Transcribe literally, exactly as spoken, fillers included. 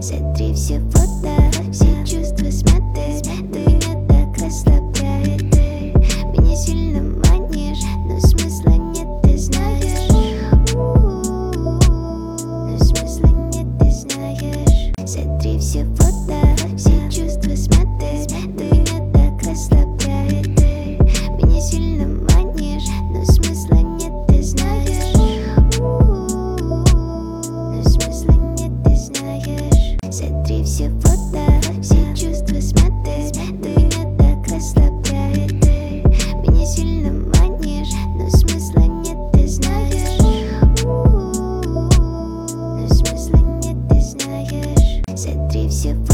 Сотри все фото, все чувства смяты. Ты меня так расслабляет. Ты меня сильно манишь, но смысла нет, ты знаешь. Но смысла нет, ты знаешь. Сотри все фото, все чувства смяты. Ты меня так расслабляет. Ты меня сильно манишь, но смысла нет, ты знаешь. Но смысла нет, ты знаешь. Сотри все фото, все чувства смяты. Ты меня так расслабляет. Ты меня сильно манишь, но смысла нет, ты знаешь. Но смысла нет, ты знаешь. Сотри все фото.